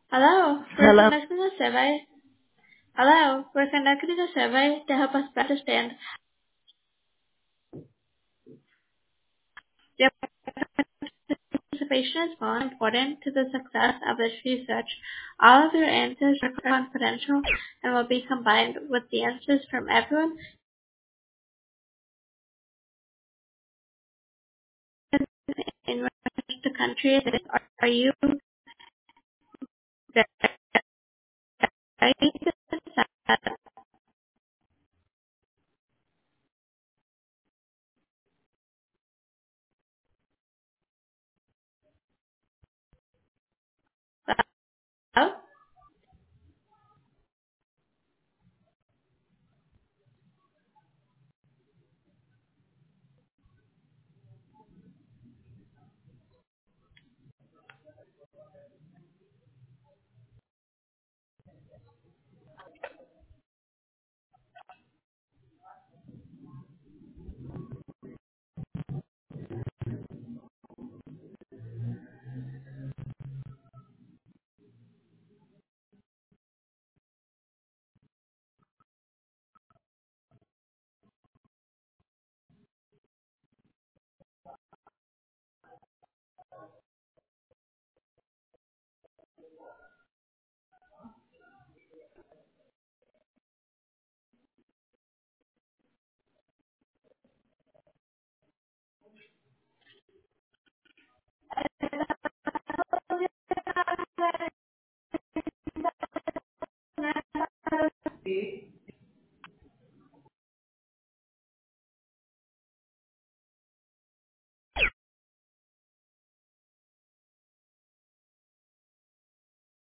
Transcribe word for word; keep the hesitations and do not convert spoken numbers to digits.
Hello, we're Hello. conducting a survey. Hello, we're conducting a survey to help us better understand your participation is more important to the success of this research. All of your answers are confidential and will be combined with the answers from everyone in the country. Are you very Hello?